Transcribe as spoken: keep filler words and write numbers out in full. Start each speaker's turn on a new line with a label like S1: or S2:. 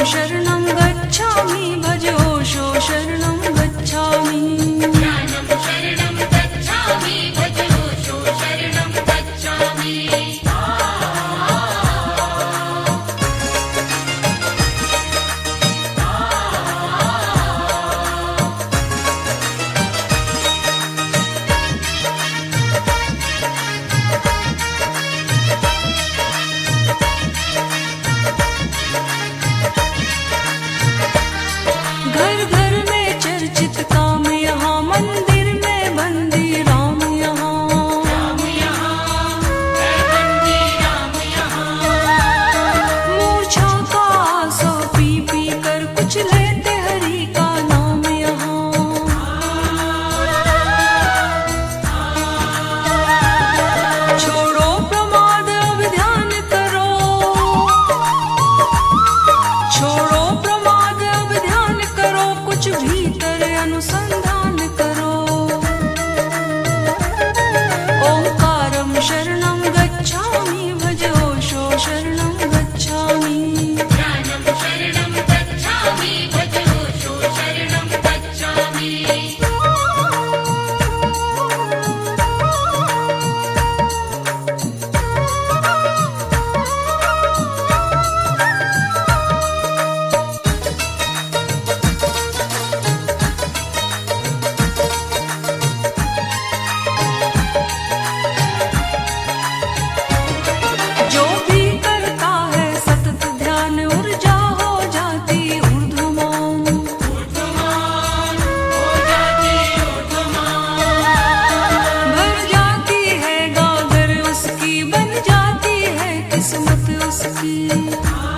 S1: शरणं गच्छामि भज ओशो शरणं गच्छामि
S2: ज्ञानं शरणं गच्छामि भज ओशो शरणं गच्छामि
S1: घर घर में चर्चित काम यहाँ मंदिर में बंदी राम यहाँ
S2: राम यहाँ है बंदी राम यहाँ
S1: मूर्छा का आसो पी पी कर कुछ लेते हरि का नाम यहाँ छोड़ो प्रमाद अब ध्यान करो छोड़ो प्रमाद अब ध्यान करो कुछ भीतर अनुसंधान करो ओंकारं शरणं गच्छामि भज ओशो शरणं गच्छामि
S2: ज्ञानं शरणं गच्छामि भज ओशो शरणं गच्छामि
S1: जो भी करता है सतत ध्यान ऊर्जा हो जाती ऊर्ध्वमान
S2: ऊर्ध्वमान हो जाती ऊर्ध्वमान
S1: भर जाती है गागर उसकी बन जाती है किस्मत उसकी